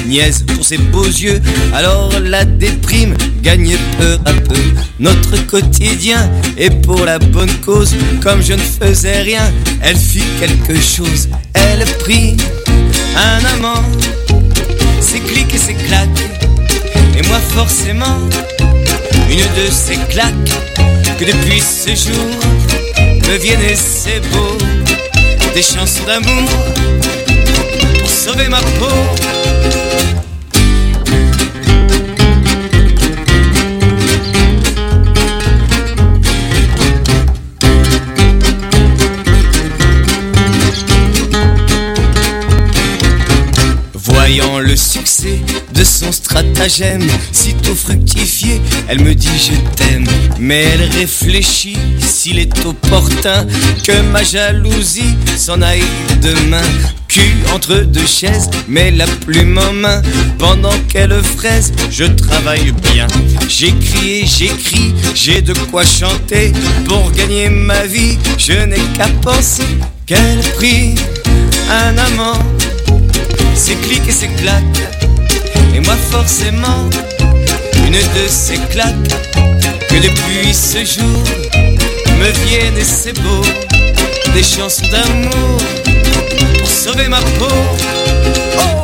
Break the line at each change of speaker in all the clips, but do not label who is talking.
niaise pour ses beaux yeux. Alors la déprime gagne peu à peu notre quotidien. Et pour la bonne cause, comme je ne faisais rien, elle fit quelque chose. Elle prit un amant, ses clics et ses claques. Et moi forcément, une de ces claques, que depuis ce jour me viennent et c'est beau, des chansons d'amour pour sauver ma peau. Voyant le succès de son stratagème, sitôt fructifié, elle me dit je t'aime. Mais elle réfléchit s'il est opportun que ma jalousie s'en aille demain. Cul entre deux chaises, mais la plume en main, pendant qu'elle fraise, je travaille bien. J'écris et j'écris, j'ai de quoi chanter. Pour gagner ma vie, je n'ai qu'à penser qu'elle prit un amant, ses clics et ses claques. Et moi forcément, une de ces claques, que depuis ce jour me viennent et c'est beau, des chansons d'amour pour sauver ma peau. Oh!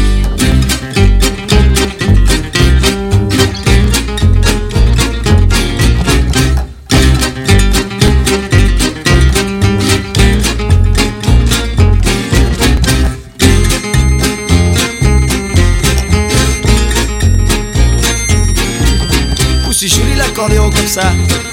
C'est joli l'accordéon comme ça.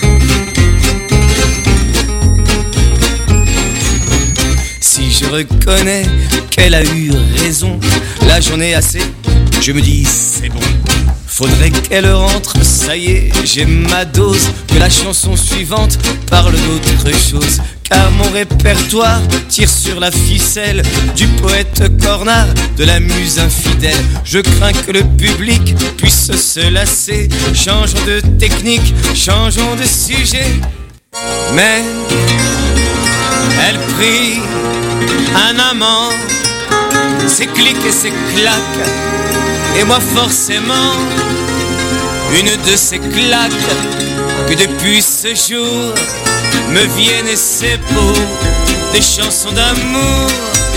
Si je reconnais qu'elle a eu raison, là j'en ai assez, je me dis c'est bon. Faudrait qu'elle rentre, ça y est, j'ai ma dose. Que la chanson suivante parle d'autre chose. Car mon répertoire tire sur la ficelle du poète cornard, de la muse infidèle. Je crains que le public puisse se lasser. Changeons de technique, changeons de sujet. Mais elle prit un amant, ses clics et ses claques. Et moi forcément, une de ces claques, que depuis ce jour me viennent et c'est beau, des chansons d'amour.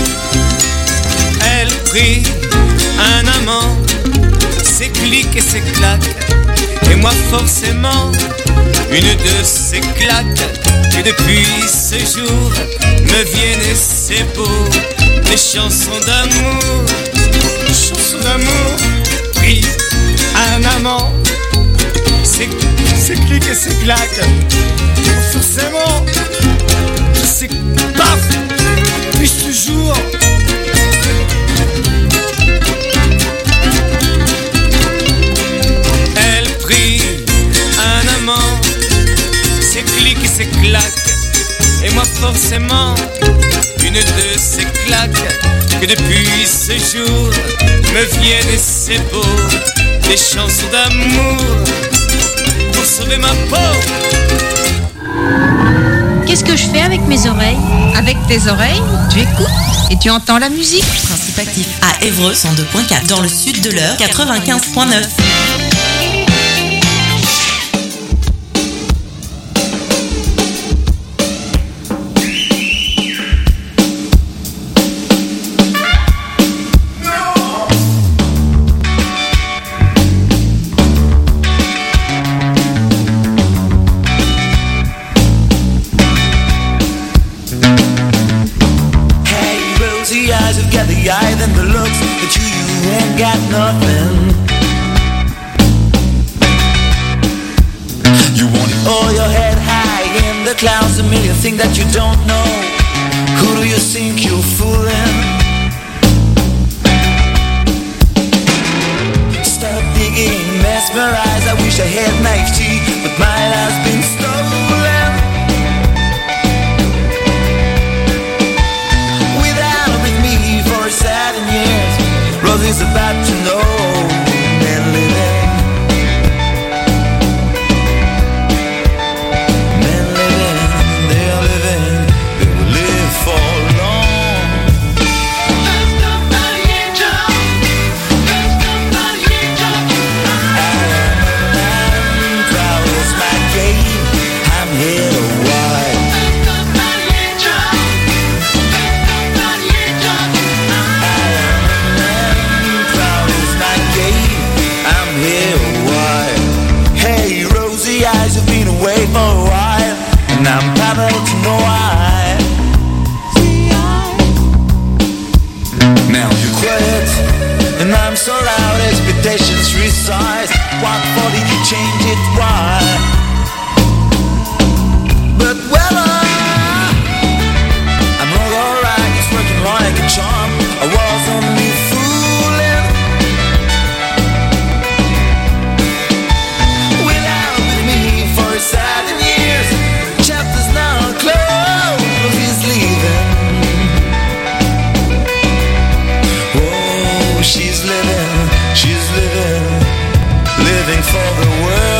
Elle prit un amant, ses clics et ses claques. Et moi forcément, une de ces claques, que depuis ce jour me viennent et c'est beau, des chansons d'amour. Des chansons d'amour. Pris un amant, ses clics et ses claques. Forcément, c'est paf, puis ce jour. Elle prit un amant, ses clics et ses claques. Et moi forcément, une de ces claques, que depuis ce jour me viennent et c'est beau, des chansons d'amour pour sauver ma peau.
Qu'est-ce que je fais avec mes oreilles?
Avec tes oreilles, tu écoutes et tu entends la musique.
Principe actif à Évreux 102.4, dans le sud de l'Eure 95.9.
Than the looks that you ain't got nothing. You want it all your head high in the clouds, a million things that you don't know. Who do you think you're fooling? Stop digging, mesmerized. I wish I had knife tea, but mine has been stolen. Rosie's about to know men living. Men living, they are living, they will live for long. besides. What for did you change it? Why? But I'm not alright, it's working like a charm. I was only fooling. Without me for 7 years, chapter's now closed, he's leaving. Oh, she's living for the world.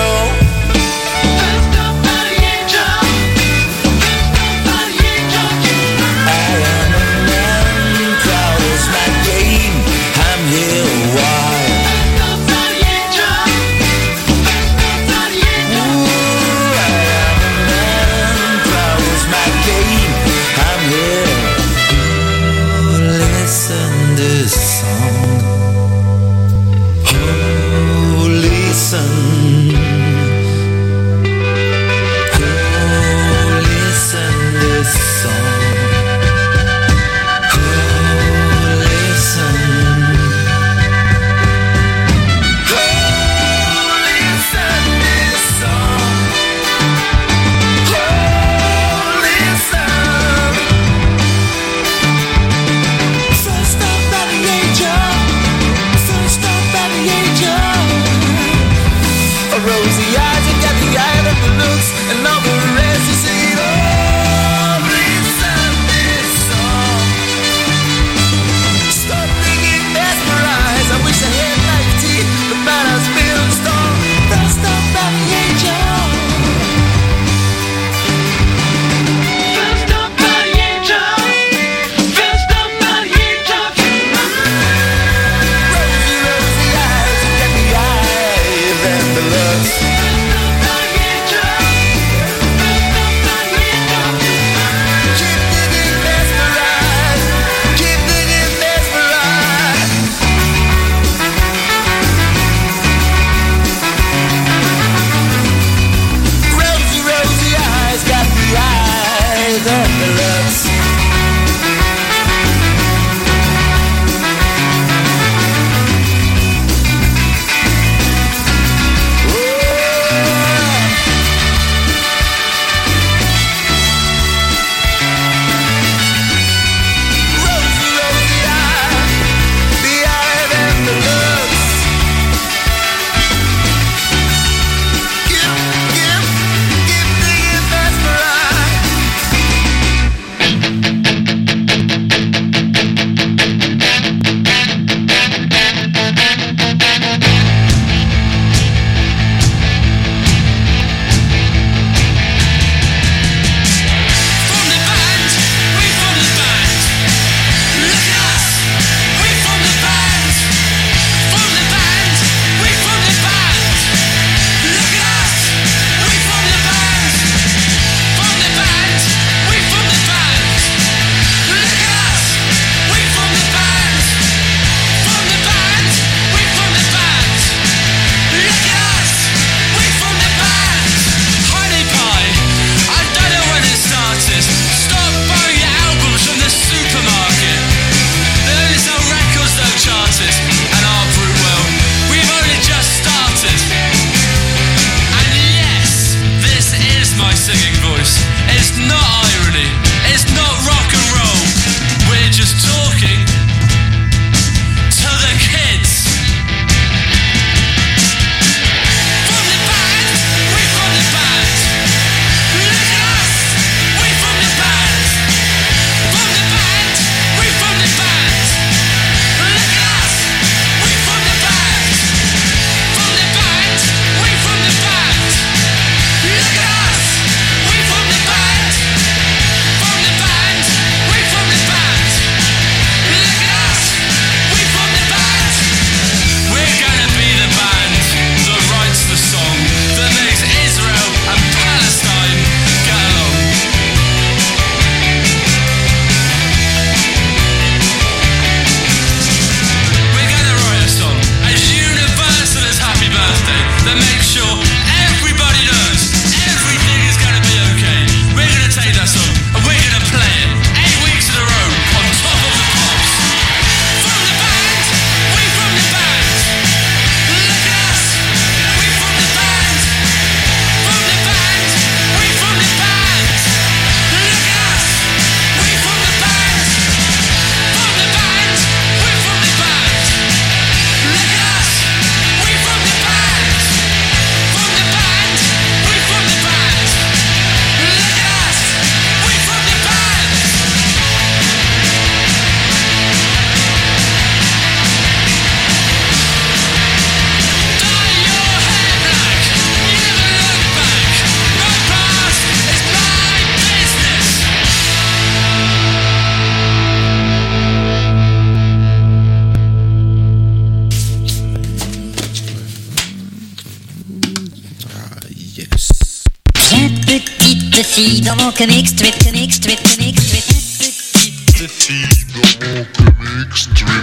filles dans mon comic strip, comic strip, comic strip.
Petites filles dans mon comic strip.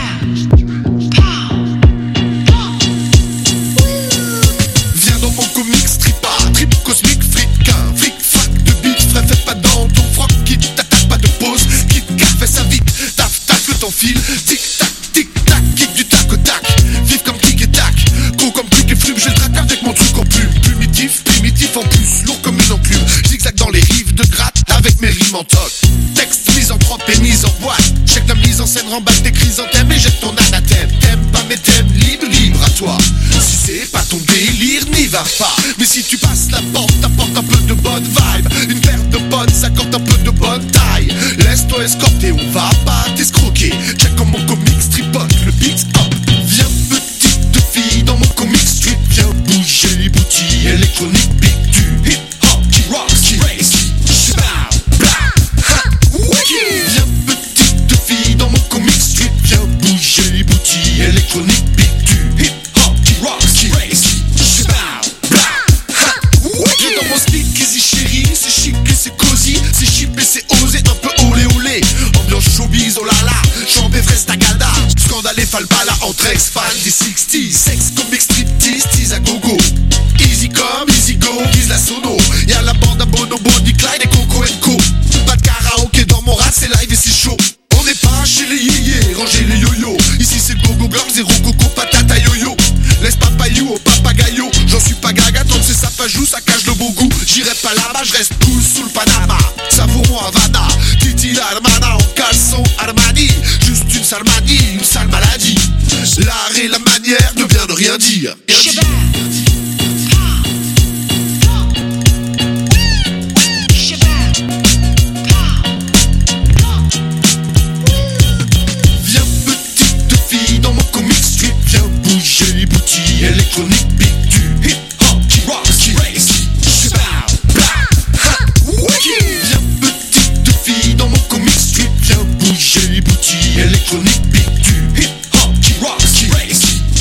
Viens dans mon comic strip, trip cosmique, fric, un fric, frac de bif, frais, fais pas dans ton froc, qui t'attaque pas de pause, qui te fais ça vite, taf, taf, le temps file, tic tac, kick du tac au tac, vif comme tic et tac, gros comme tic et flume, j'ai le trac avec mon truc en plume, primitif en plus, lourd comme une enclume, zigzag dans les rives de gratte, avec mes rimes en toc, texte misanthrope et mise en boîte, check la mise en scène, remballe tes chrysanthèmes et jette ton anathème, t'aimes pas mais t'aimes, libre à toi, si c'est pas ton délire, n'y va pas, mais si tu passes la porte, t'apportes un peu de bonne vibe, une paire de bonnes, ça compte un peu de bonne taille, laisse-toi escorter, on va pas t'escroquer, check comme mon comic stripote, le beat hop, viens petite fille dans mon comic strip, viens bouger les boutilles électroniques, beat du hip hop qui rocks, qui race, viens petite fille dans mon comic strip, viens bouger les boutilles électroniques, beat du hip hop qui rocks, qui race, viens dans mon speak easy chérie, c'est chic et c'est cosy, c'est cheap et c'est osé, un peu olé olé, ambiance showbiz, oh là là, champ et fraise tagada, scandale et falbala entre ex-fans des 60s, sexe comic striptease, tease à gogo, easy come, easy go, vise la sono, y'a la bande à Bonobo, Dick Clyde et Coco & Co, pas de karaoké dans mon rap, c'est live et c'est chaud, on n'est pas chez les yéyés, rangez les yo-yo, ici c'est gogo girl, zéro coco, patata yo-yo, laisse papayou au papagayo, j'en suis pas gaga, tant que c'est ça pas joue, ça cache le beau goût, j'irai pas là-bas, je reste cool sous le Panama, savoure-moi Havana, Titi la hermana en caleçon Armani, juste une sale manie, une sale maladie, l'art et la manière de bien ne rien dire. Viens petite fille dans mon comic strip, viens bouger les boutilles électroniques, beat du hip hop qui rocks, qui race, viens petite fille dans mon comic strip, viens bouger les boutilles électroniques, beat du hip hop qui rocks, qui race,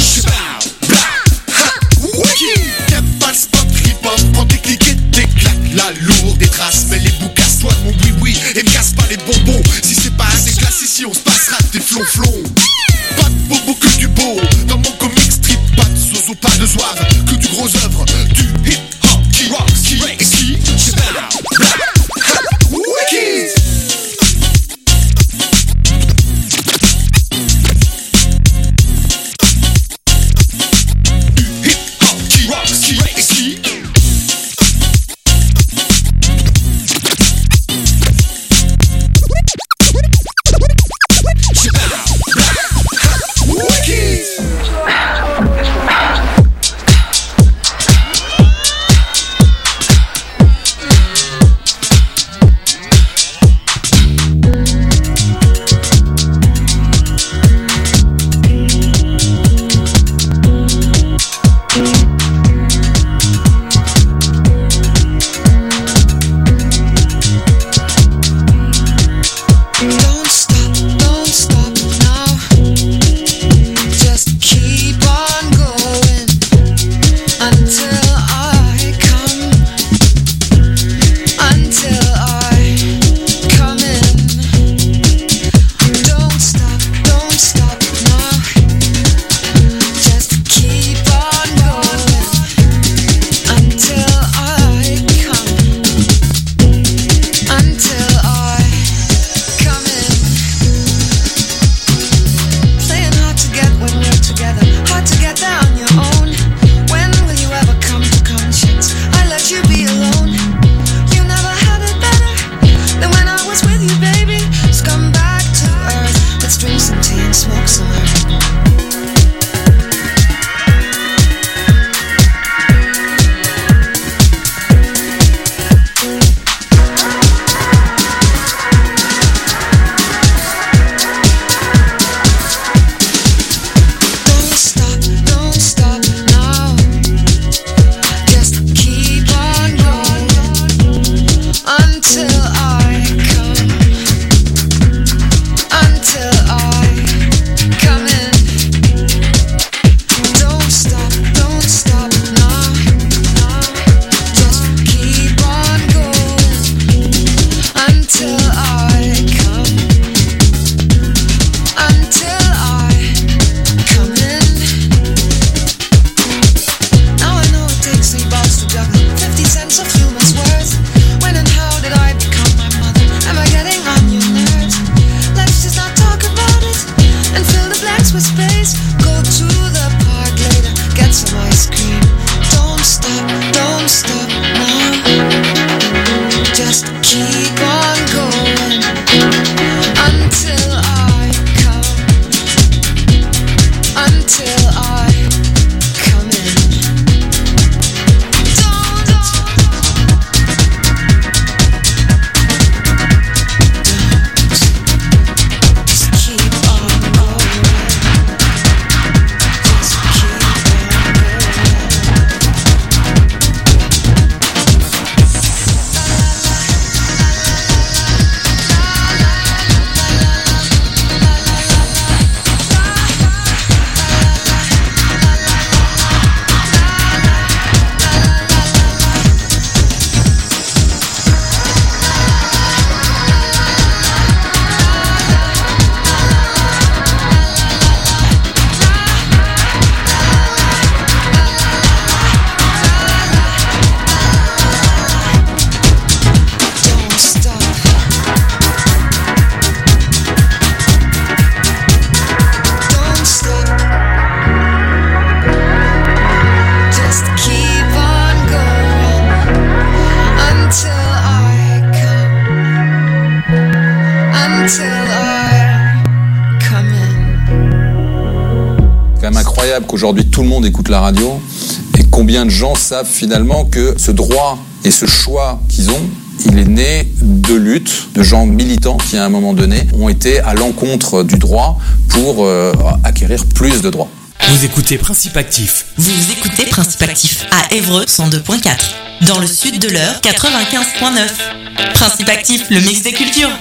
t'aimes pas le spot hip-hop, prends tes clics et tes claques, la lourde des traces, mais les bouts casse-toi de mon oui-oui et me casse pas les bonbons, si c'est pas assez classe ici on se passera tes flonflons, pas de bobo que du beau, dans mon comic strip, pas de zozo, pas de joie,
incroyable qu'aujourd'hui tout le monde écoute la radio et combien de gens savent finalement que ce droit et ce choix qu'ils ont, il est né de luttes de gens militants qui à un moment donné ont été à l'encontre du droit pour acquérir plus de droits.
Vous écoutez Principe Actif.
Vous écoutez Principe Actif à Évreux 102.4. Dans le sud de l'Eure 95.9. Principe Actif, le mix des cultures.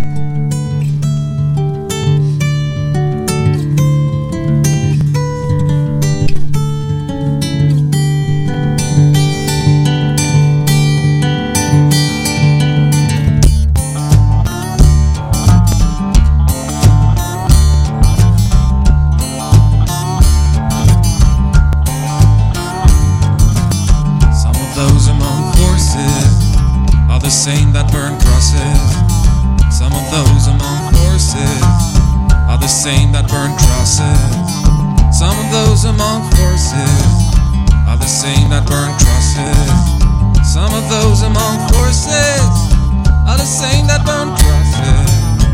Same that burn crosses. Some of those among horses are the same that burn crosses. Some of those among horses are the same that burn crosses. Some of those among horses are the same that burn crosses.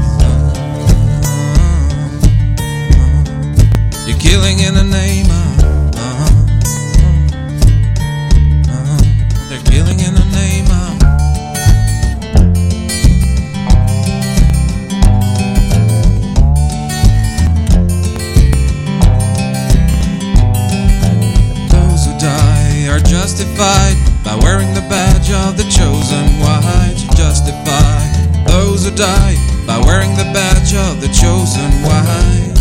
You're killing in the name of. They're killing in the name of. Are justified by wearing the badge of the chosen white. Justify those who die by wearing the badge of the chosen white.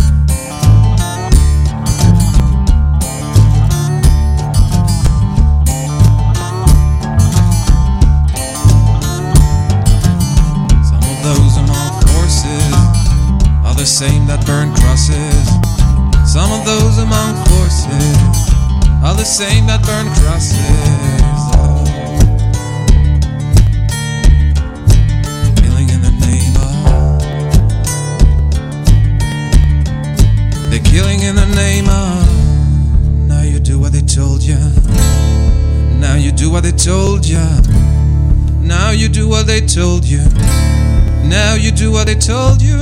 Some of those among horses are the same that burn crosses. Some of those among horses are the same that burn crosses. Killing in the name of. They're killing in the name of. Now you do what they told you. Now you do what they told you. Now you do what they told you. Now you do what they told you.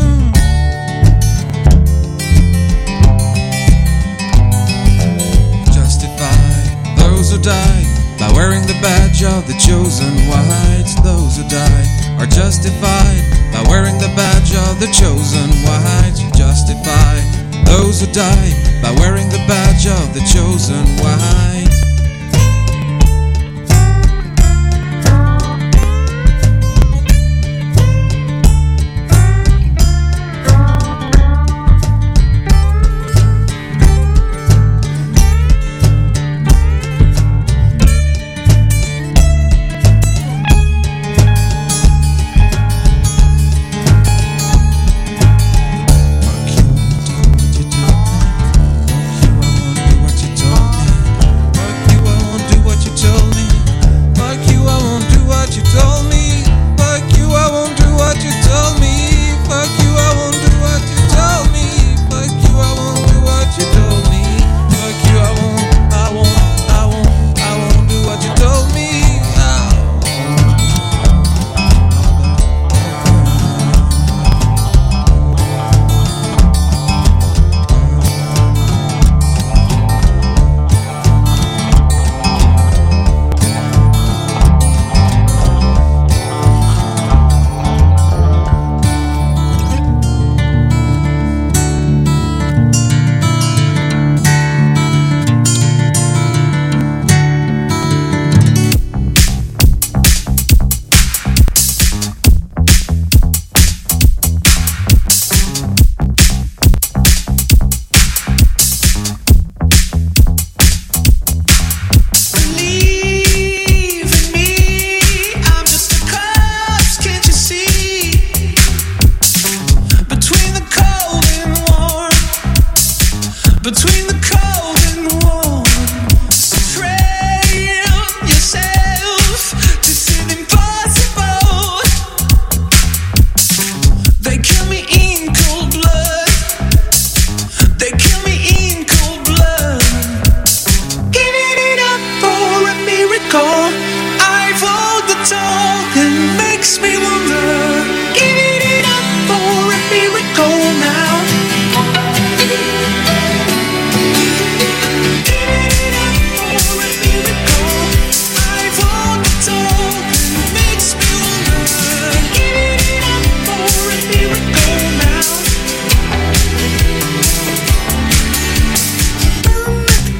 Those who die by wearing the badge of the chosen whites. Those who die are justified by wearing the badge of the chosen whites. Justified those who die by wearing the badge of the chosen whites.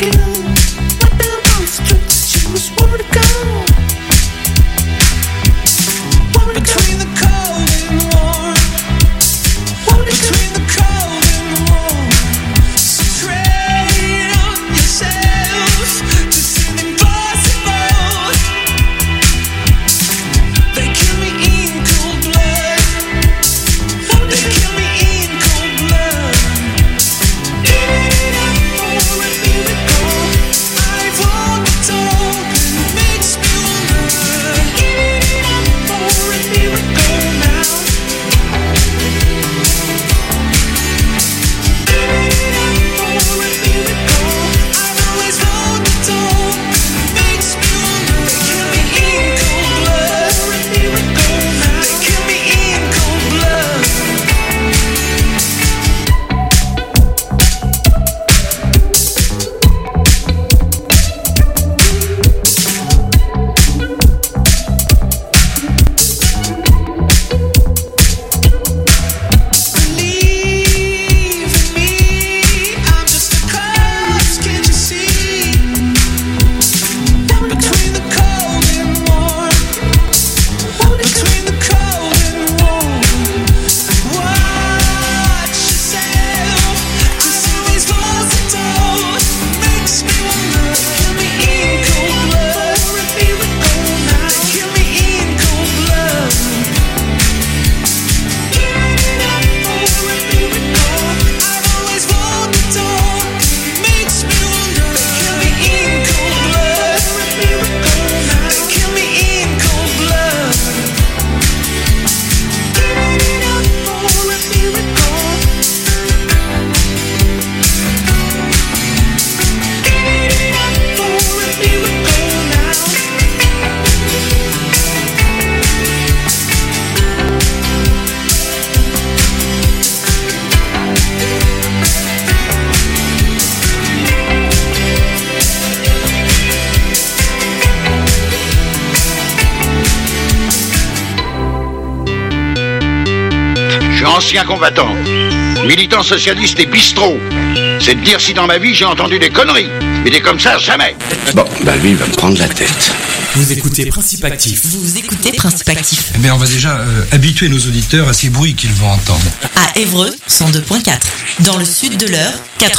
Ancien combattant, militant socialiste et bistrot. C'est de dire si dans ma vie j'ai entendu des conneries. Mais des comme ça, jamais.
Bon, bah lui, il va me prendre la tête.
Vous écoutez Principe Actif.
Vous écoutez Principe Actif.
Eh bien, on va déjà habituer nos auditeurs à ces bruits qu'ils vont entendre.
À Évreux, 102.4. Dans le sud de l'Eure,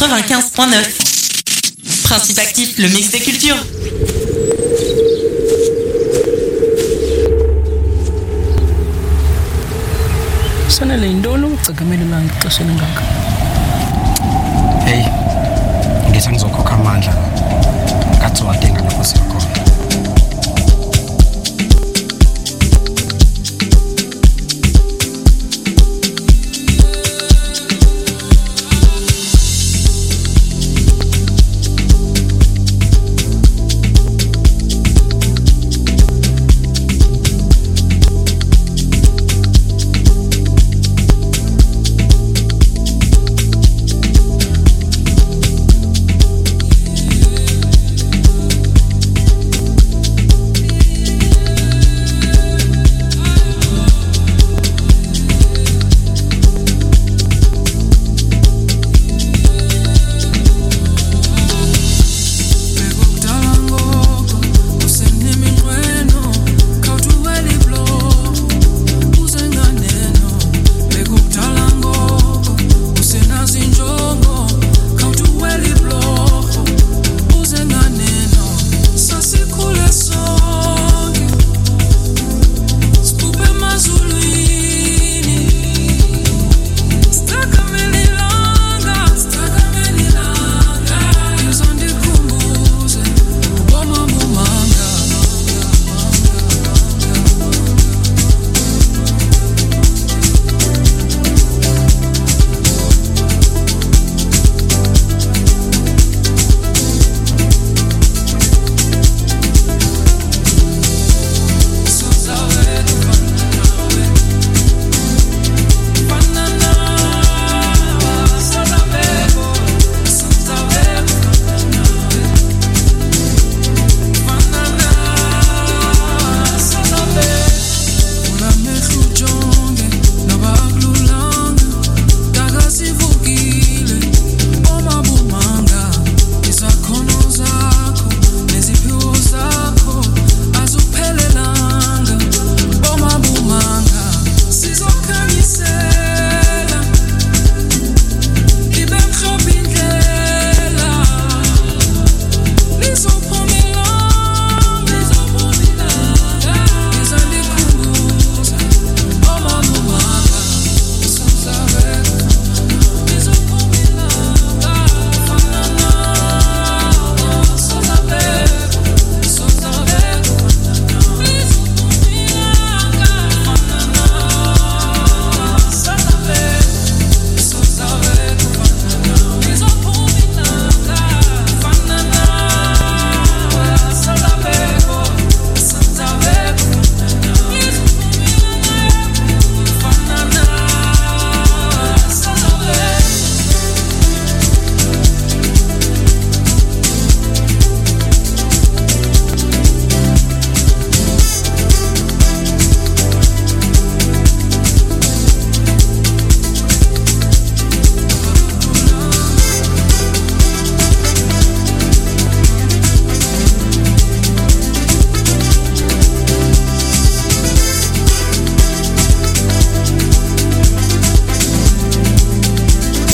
95.9. Principe Actif, le mix des cultures.
Sana le indolo tsagameli lang to sinangaka.